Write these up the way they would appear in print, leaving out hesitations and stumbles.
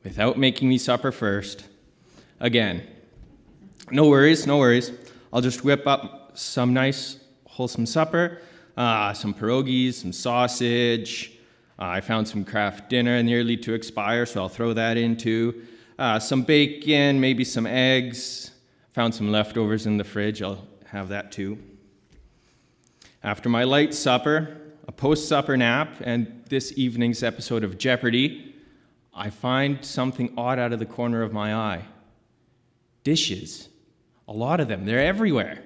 without making me supper first. Again, no worries. I'll just whip up some nice, wholesome supper, some pierogies, some sausage. I found some Kraft dinner nearly to expire, so I'll throw that in too. Some bacon, maybe some eggs. Found some leftovers in the fridge. I'll have that too. After my light supper, a post-supper nap, and this evening's episode of Jeopardy, I find something odd out of the corner of my eye. Dishes. A lot of them. They're everywhere.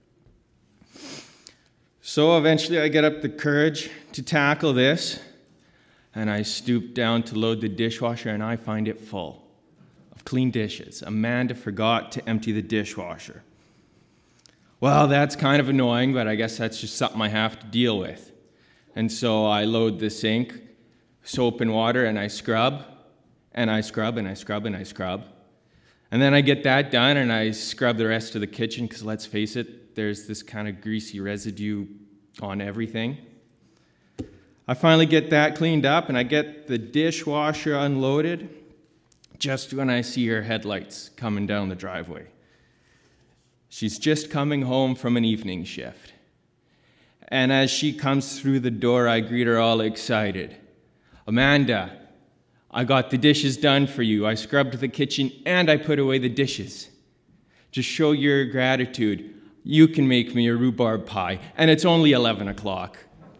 So eventually I get up the courage to tackle this, and I stoop down to load the dishwasher, and I find it full of clean dishes. Amanda forgot to empty the dishwasher. Well, that's kind of annoying, but I guess that's just something I have to deal with. And so I load the sink, soap and water, and I scrub, and I scrub, and I scrub, and I scrub. And then I get that done, and I scrub the rest of the kitchen, because let's face it, there's this kind of greasy residue on everything. I finally get that cleaned up, and I get the dishwasher unloaded just when I see her headlights coming down the driveway. She's just coming home from an evening shift. And as she comes through the door, I greet her all excited. Amanda, I got the dishes done for you. I scrubbed the kitchen and I put away the dishes. To show your gratitude, you can make me a rhubarb pie, and it's only 11 o'clock.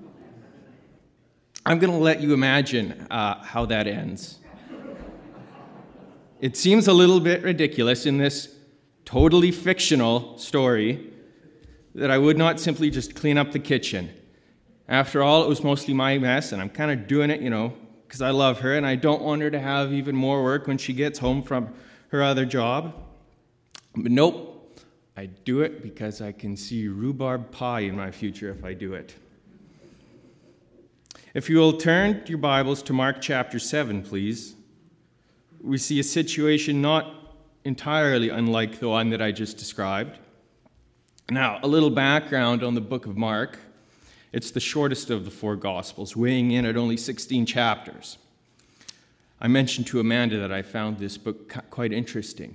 I'm going to let you imagine how that ends. It seems a little bit ridiculous in this totally fictional story that I would not simply just clean up the kitchen. After all, it was mostly my mess, and I'm kind of doing it, because I love her, and I don't want her to have even more work when she gets home from her other job. But nope, I do it because I can see rhubarb pie in my future if I do it. If you will turn your Bibles to Mark chapter 7, please, we see a situation not entirely unlike the one that I just described. Now, a little background on the book of Mark. It's the shortest of the four Gospels, weighing in at only 16 chapters. I mentioned to Amanda that I found this book quite interesting.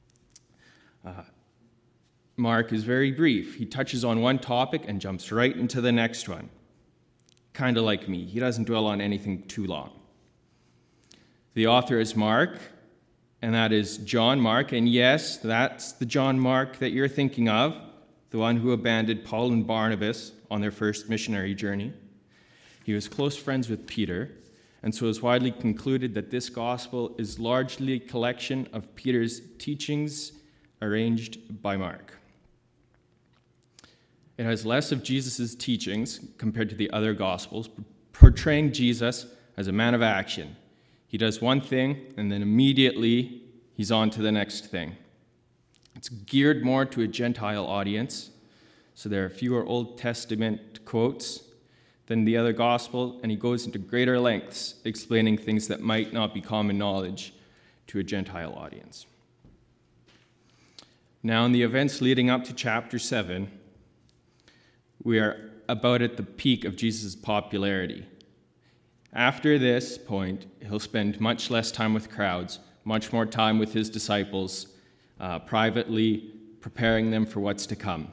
Mark is very brief. He touches on one topic and jumps right into the next one. Kind of like me. He doesn't dwell on anything too long. The author is Mark, and that is John Mark. And yes, that's the John Mark that you're thinking of, the one who abandoned Paul and Barnabas on their first missionary journey. He was close friends with Peter, and so it's widely concluded that this gospel is largely a collection of Peter's teachings arranged by Mark. It has less of Jesus' teachings compared to the other gospels, portraying Jesus as a man of action. He does one thing, and then immediately he's on to the next thing. It's geared more to a Gentile audience, so there are fewer Old Testament quotes than the other gospel, and he goes into greater lengths explaining things that might not be common knowledge to a Gentile audience. Now, in the events leading up to chapter 7, we are about at the peak of Jesus' popularity. After this point, he'll spend much less time with crowds, much more time with his disciples, privately preparing them for what's to come.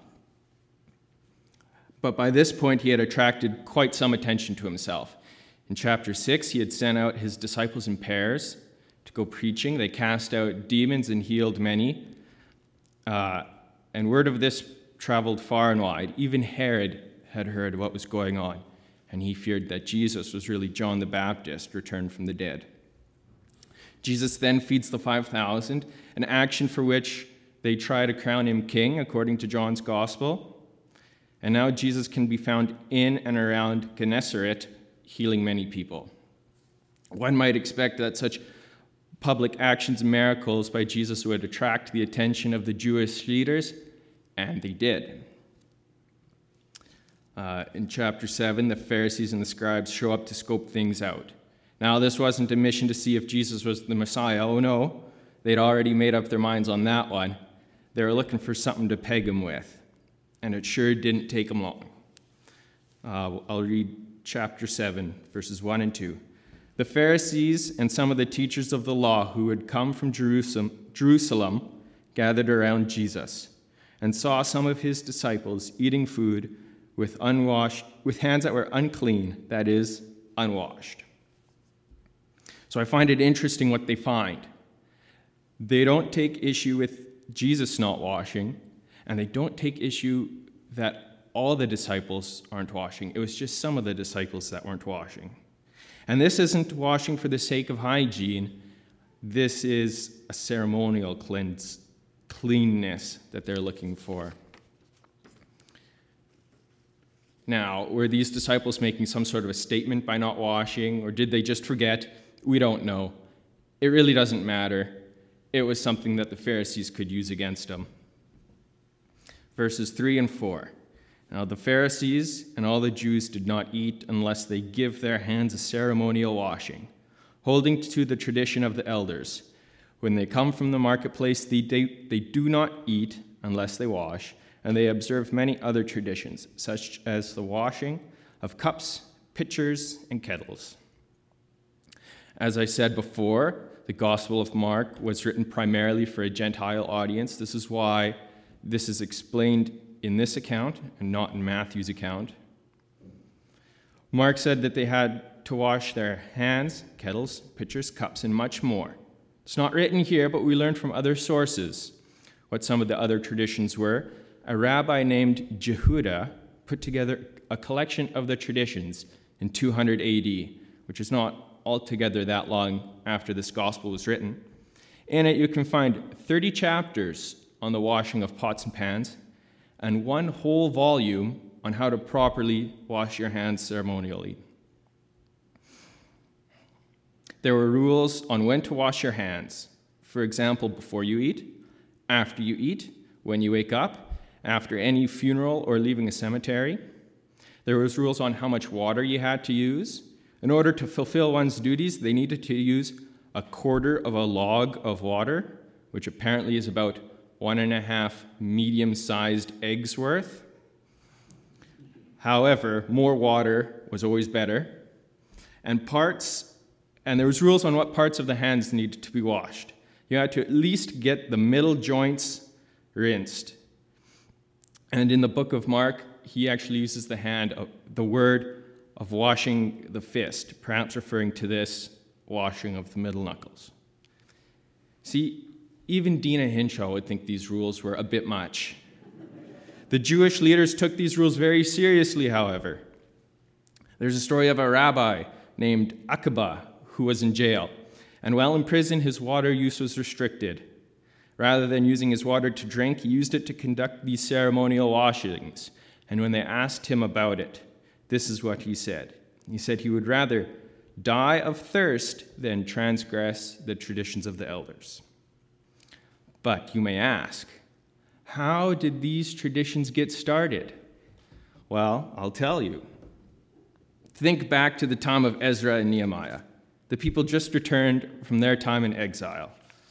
But by this point, he had attracted quite some attention to himself. In chapter 6, he had sent out his disciples in pairs to go preaching. They cast out demons and healed many. And word of this traveled far and wide. Even Herod had heard what was going on, and he feared that Jesus was really John the Baptist returned from the dead. Jesus then feeds the 5,000, an action for which they try to crown him king, according to John's gospel. And now Jesus can be found in and around Gennesaret, healing many people. One might expect that such public actions and miracles by Jesus would attract the attention of the Jewish leaders, and they did. In chapter 7, the Pharisees and the scribes show up to scope things out. Now, this wasn't a mission to see if Jesus was the Messiah. Oh, no. They'd already made up their minds on that one. They were looking for something to peg him with, and it sure didn't take them long. I'll read chapter 7, verses 1 and 2. The Pharisees and some of the teachers of the law who had come from Jerusalem gathered around Jesus and saw some of his disciples eating food with hands that were unclean, that is, unwashed. So I find it interesting what they find. They don't take issue with Jesus not washing, and they don't take issue that all the disciples aren't washing. It was just some of the disciples that weren't washing. And this isn't washing for the sake of hygiene. This is a ceremonial cleanness that they're looking for. Now, were these disciples making some sort of a statement by not washing, or did they just forget? We don't know. It really doesn't matter. It was something that the Pharisees could use against them. Verses 3 and 4. Now the Pharisees and all the Jews did not eat unless they give their hands a ceremonial washing, holding to the tradition of the elders. When they come from the marketplace, they do not eat unless they wash, and they observe many other traditions, such as the washing of cups, pitchers, and kettles. As I said before, the Gospel of Mark was written primarily for a Gentile audience. This is why this is explained in this account and not in Matthew's account. Mark said that they had to wash their hands, kettles, pitchers, cups, and much more. It's not written here, but we learned from other sources what some of the other traditions were. A rabbi named Jehuda put together a collection of the traditions in 200 AD, which is not altogether that long after this gospel was written. In it, you can find 30 chapters on the washing of pots and pans, and one whole volume on how to properly wash your hands ceremonially. There were rules on when to wash your hands. For example, before you eat, after you eat, when you wake up, after any funeral or leaving a cemetery. There was rules on how much water you had to use. In order to fulfill one's duties, they needed to use a quarter of a log of water, which apparently is about 1.5 medium-sized eggs worth. However, more water was always better. And there was rules on what parts of the hands needed to be washed. You had to at least get the middle joints rinsed. And in the book of Mark, he actually uses the word of washing the fist, perhaps referring to this washing of the middle knuckles. See, even Dina Hinshaw would think these rules were a bit much. The Jewish leaders took these rules very seriously, however. There's a story of a rabbi named Akiba who was in jail, and while in prison, his water use was restricted. Rather than using his water to drink, he used it to conduct these ceremonial washings. And when they asked him about it, this is what he said. He said he would rather die of thirst than transgress the traditions of the elders. But you may ask, how did these traditions get started? Well, I'll tell you. Think back to the time of Ezra and Nehemiah. The people just returned from their time in exile.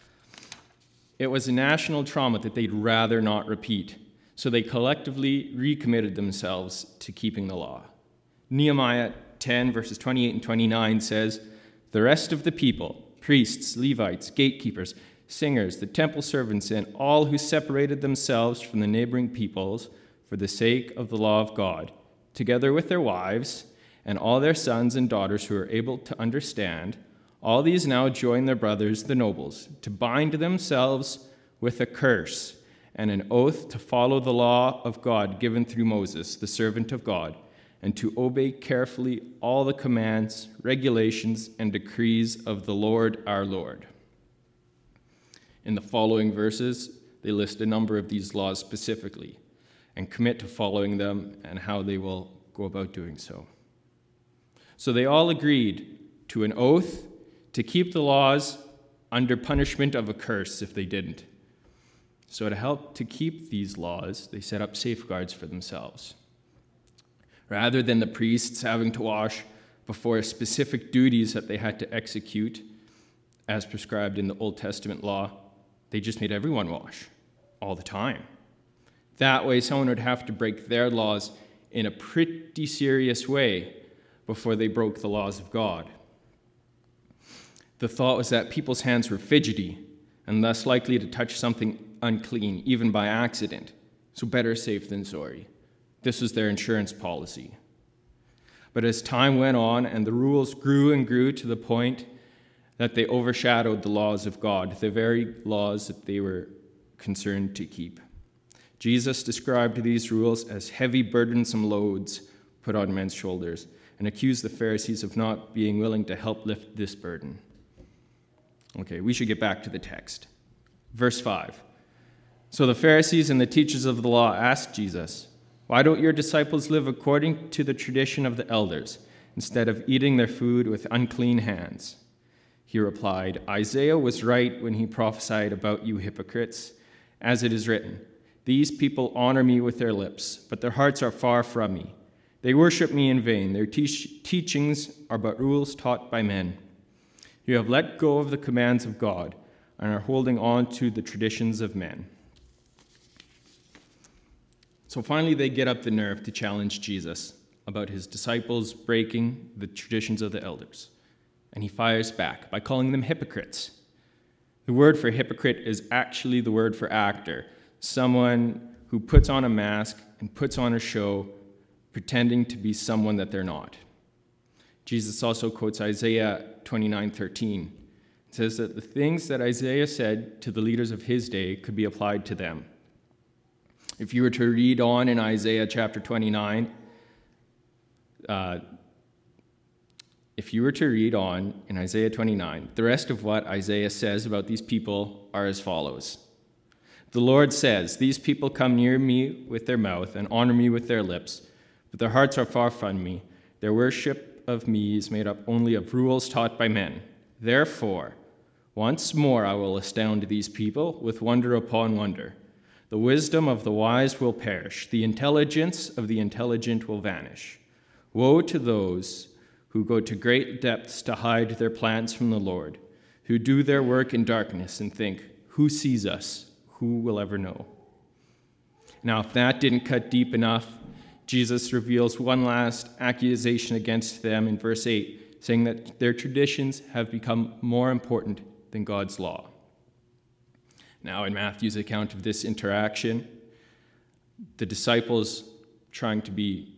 It was a national trauma that they'd rather not repeat, so they collectively recommitted themselves to keeping the law. Nehemiah 10, verses 28 and 29 says, "The rest of the people, priests, Levites, gatekeepers, singers, the temple servants, and all who separated themselves from the neighboring peoples for the sake of the law of God, together with their wives and all their sons and daughters who are able to understand, all these now join their brothers, the nobles, to bind themselves with a curse and an oath to follow the law of God given through Moses, the servant of God, and to obey carefully all the commands, regulations, and decrees of the Lord our Lord." In the following verses, they list a number of these laws specifically and commit to following them and how they will go about doing so. So they all agreed to an oath to keep the laws under punishment of a curse if they didn't. So to help to keep these laws, they set up safeguards for themselves. Rather than the priests having to wash before specific duties that they had to execute, as prescribed in the Old Testament law, they just made everyone wash all the time. That way, someone would have to break their laws in a pretty serious way before they broke the laws of God. The thought was that people's hands were fidgety and less likely to touch something unclean, even by accident. So better safe than sorry. This was their insurance policy. But as time went on and the rules grew and grew to the point that they overshadowed the laws of God, the very laws that they were concerned to keep. Jesus described these rules as heavy, burdensome loads put on men's shoulders and accused the Pharisees of not being willing to help lift this burden. Okay, we should get back to the text. Verse 5. So the Pharisees and the teachers of the law asked Jesus, "Why don't your disciples live according to the tradition of the elders, instead of eating their food with unclean hands?" He replied, "Isaiah was right when he prophesied about you hypocrites, as it is written, 'These people honor me with their lips, but their hearts are far from me. They worship me in vain. Their teachings are but rules taught by men.' You have let go of the commands of God and are holding on to the traditions of men." So finally, they get up the nerve to challenge Jesus about his disciples breaking the traditions of the elders. And he fires back by calling them hypocrites. The word for hypocrite is actually the word for actor, someone who puts on a mask and puts on a show, pretending to be someone that they're not. Jesus also quotes Isaiah 29:13. It says that the things that Isaiah said to the leaders of his day could be applied to them. If you were to read on in Isaiah chapter 29, the rest of what Isaiah says about these people are as follows. The Lord says, "These people come near me with their mouth and honor me with their lips, but their hearts are far from me. Their worship of me is made up only of rules taught by men. Therefore, once more I will astound these people with wonder upon wonder. The wisdom of the wise will perish. The intelligence of the intelligent will vanish. Woe to those who go to great depths to hide their plans from the Lord, who do their work in darkness and think, 'Who sees us? Who will ever know?'" Now, if that didn't cut deep enough, Jesus reveals one last accusation against them in verse 8, saying that their traditions have become more important than God's law. Now, in Matthew's account of this interaction, the disciples, trying to be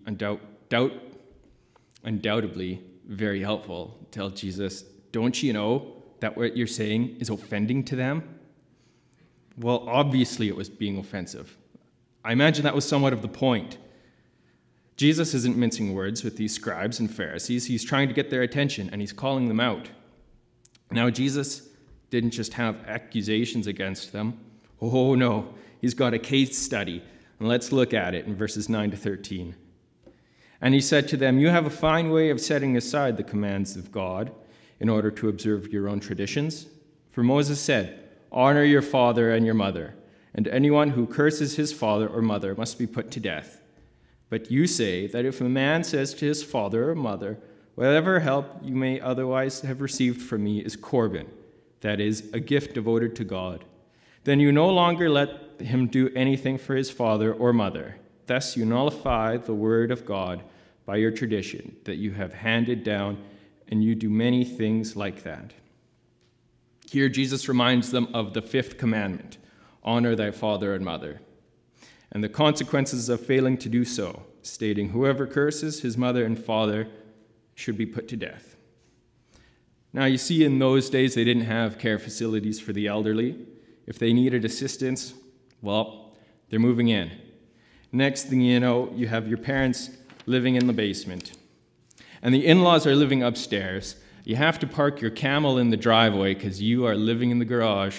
undoubtedly very helpful, tell Jesus, "Don't you know that what you're saying is offending to them?" Well, obviously it was being offensive. I imagine that was somewhat of the point. Jesus isn't mincing words with these scribes and Pharisees. He's trying to get their attention, and he's calling them out. Now, Jesus didn't just have accusations against them. Oh, no. He's got a case study. And let's look at it in verses 9 to 13. "And he said to them, 'You have a fine way of setting aside the commands of God in order to observe your own traditions. For Moses said, "Honor your father and your mother, and anyone who curses his father or mother must be put to death." But you say that if a man says to his father or mother, "Whatever help you may otherwise have received from me is Corban," that is, a gift devoted to God, then you no longer let him do anything for his father or mother. Thus you nullify the word of God by your tradition that you have handed down, and you do many things like that. Here Jesus reminds them of the fifth commandment, honor thy father and mother, and the consequences of failing to do so, stating whoever curses his mother and father should be put to death. Now, you see, in those days, they didn't have care facilities for the elderly. If they needed assistance, well, they're moving in. Next thing you know, you have your parents living in the basement, and the in-laws are living upstairs. You have to park your camel in the driveway because you are living in the garage.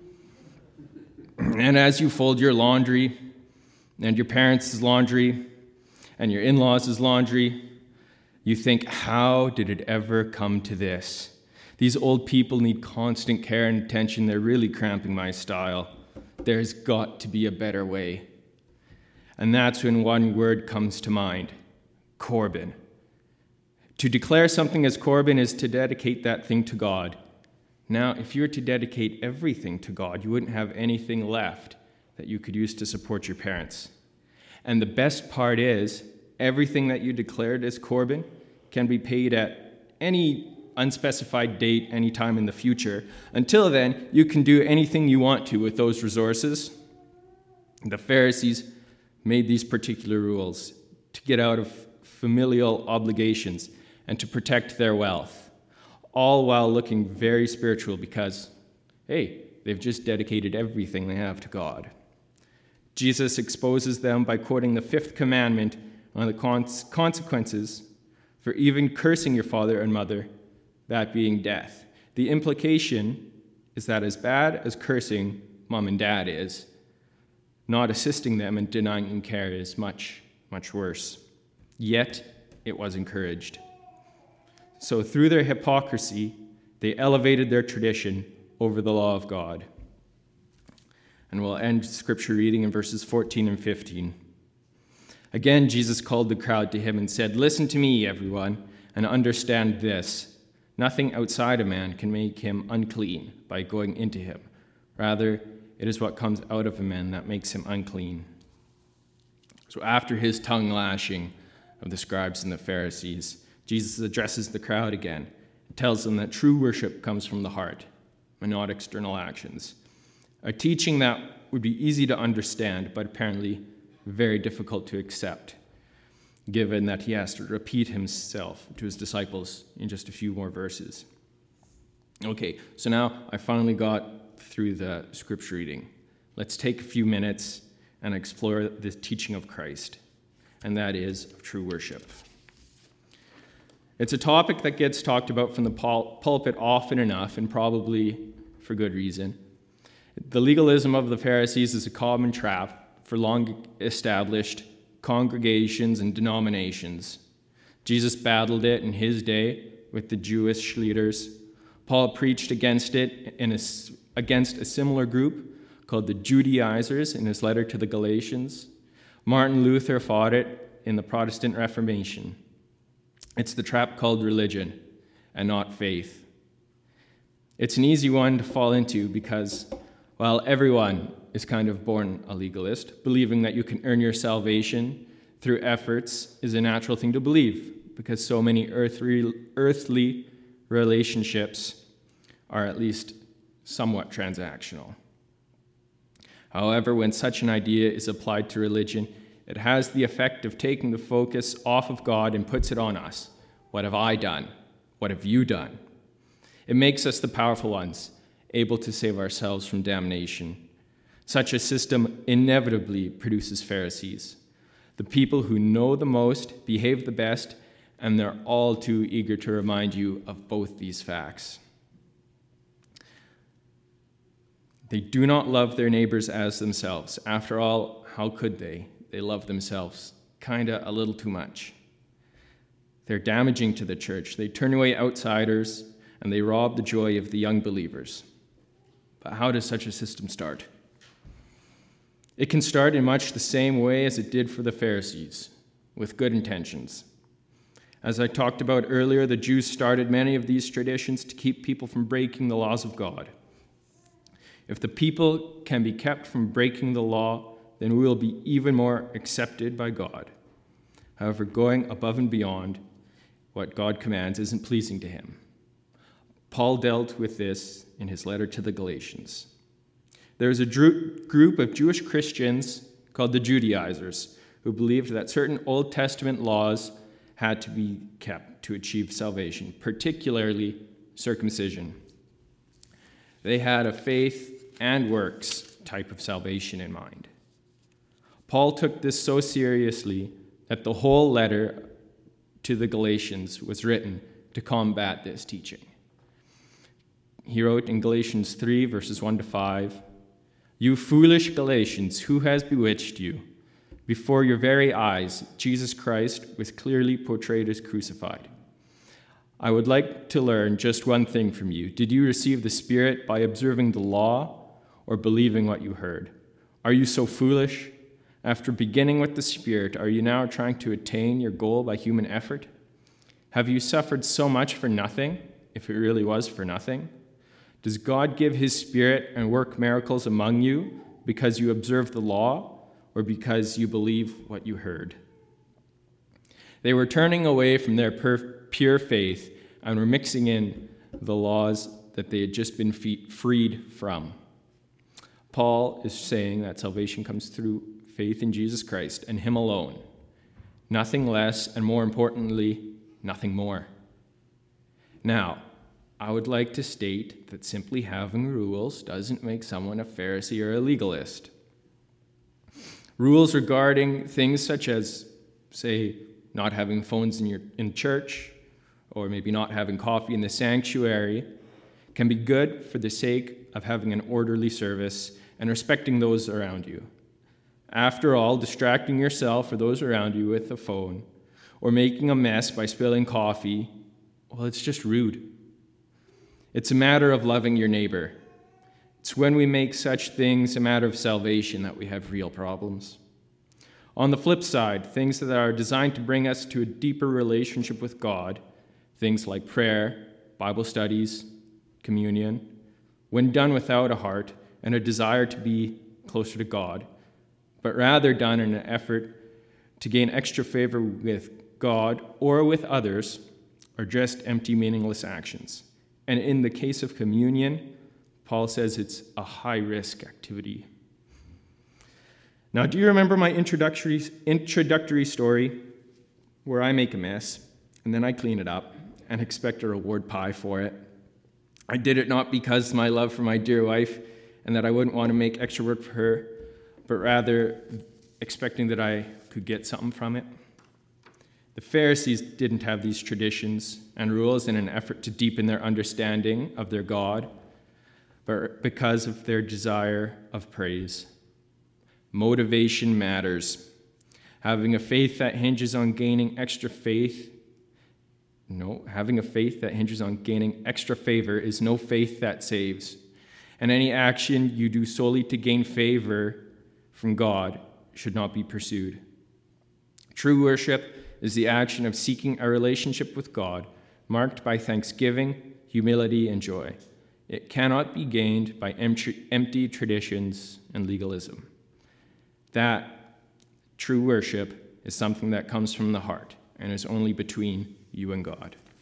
And as you fold your laundry, and your parents' laundry, and your in-laws' laundry, you think, how did it ever come to this? These old people need constant care and attention. They're really cramping my style. There's got to be a better way. And that's when one word comes to mind, Corban. To declare something as Corban is to dedicate that thing to God. Now, if you were to dedicate everything to God, you wouldn't have anything left that you could use to support your parents. And the best part is, everything that you declared as Corban can be paid at any unspecified date anytime in the future. Until then, you can do anything you want to with those resources. The Pharisees made these particular rules to get out of familial obligations and to protect their wealth, all while looking very spiritual because, hey, they've just dedicated everything they have to God. Jesus exposes them by quoting the fifth commandment on the consequences for even cursing your father and mother, that being death. The implication is that as bad as cursing mom and dad is, not assisting them and denying them care is much, much worse. Yet, it was encouraged. So through their hypocrisy, they elevated their tradition over the law of God. And we'll end scripture reading in verses 14 and 15. Again, Jesus called the crowd to him and said, "Listen to me, everyone, and understand this. Nothing outside a man can make him unclean by going into him. Rather, it is what comes out of a man that makes him unclean." So after his tongue lashing of the scribes and the Pharisees, Jesus addresses the crowd again and tells them that true worship comes from the heart and not external actions. A teaching that would be easy to understand, but apparently very difficult to accept, given that he has to repeat himself to his disciples in just a few more verses. Okay, so now I finally got through the scripture reading. Let's take a few minutes and explore the teaching of Christ, and that is of true worship. It's a topic that gets talked about from the pulpit often enough, and probably for good reason. The legalism of the Pharisees is a common trap for long-established congregations and denominations. Jesus battled it in his day with the Jewish leaders. Paul preached against it against a similar group called the Judaizers in his letter to the Galatians. Martin Luther fought it in the Protestant Reformation. It's the trap called religion and not faith. It's an easy one to fall into because, while everyone is kind of born a legalist, believing that you can earn your salvation through efforts is a natural thing to believe because so many earthly relationships are at least somewhat transactional. However, when such an idea is applied to religion, it has the effect of taking the focus off of God and puts it on us. What have I done? What have you done? It makes us the powerful ones, able to save ourselves from damnation. Such a system inevitably produces Pharisees, the people who know the most, behave the best, and they're all too eager to remind you of both these facts. They do not love their neighbors as themselves. After all, how could they? They love themselves kinda a little too much. They're damaging to the church. They turn away outsiders, and they rob the joy of the young believers. But how does such a system start? It can start in much the same way as it did for the Pharisees, with good intentions. As I talked about earlier, the Jews started many of these traditions to keep people from breaking the laws of God. If the people can be kept from breaking the law, then we will be even more accepted by God. However, going above and beyond what God commands isn't pleasing to him. Paul dealt with this in his letter to the Galatians. There was a group of Jewish Christians called the Judaizers who believed that certain Old Testament laws had to be kept to achieve salvation, particularly circumcision. They had a faith and works type of salvation in mind. Paul took this so seriously that the whole letter to the Galatians was written to combat this teaching. He wrote in Galatians 3, verses 1 to 5, "You foolish Galatians, who has bewitched you? Before your very eyes, Jesus Christ was clearly portrayed as crucified. I would like to learn just one thing from you. Did you receive the Spirit by observing the law or believing what you heard? Are you so foolish? After beginning with the Spirit, are you now trying to attain your goal by human effort? Have you suffered so much for nothing, if it really was for nothing? Does God give his Spirit and work miracles among you because you observe the law or because you believe what you heard?" They were turning away from their pure faith and were mixing in the laws that they had just been freed from. Paul is saying that salvation comes through faith in Jesus Christ and Him alone. Nothing less, and more importantly, nothing more. Now, I would like to state that simply having rules doesn't make someone a Pharisee or a legalist. Rules regarding things such as, say, not having phones in church, or maybe not having coffee in the sanctuary, can be good for the sake of having an orderly service and respecting those around you. After all, distracting yourself or those around you with a phone, or making a mess by spilling coffee, well, it's just rude. It's a matter of loving your neighbor. It's when we make such things a matter of salvation that we have real problems. On the flip side, things that are designed to bring us to a deeper relationship with God, things like prayer, Bible studies, communion, when done without a heart and a desire to be closer to God, but rather done in an effort to gain extra favor with God or with others, are just empty, meaningless actions. And in the case of communion, Paul says it's a high-risk activity. Now, do you remember my introductory story where I make a mess, and then I clean it up and expect a reward pie for it? I did it not because of my love for my dear wife and that I wouldn't want to make extra work for her, but rather expecting that I could get something from it. The Pharisees didn't have these traditions and rules in an effort to deepen their understanding of their God, but because of their desire of praise. Motivation matters. Having a faith that hinges on gaining extra favor is no faith that saves. And any action you do solely to gain favor from God should not be pursued. True worship is the action of seeking a relationship with God marked by thanksgiving, humility, and joy. It cannot be gained by empty traditions and legalism. That true worship is something that comes from the heart and is only between you and God.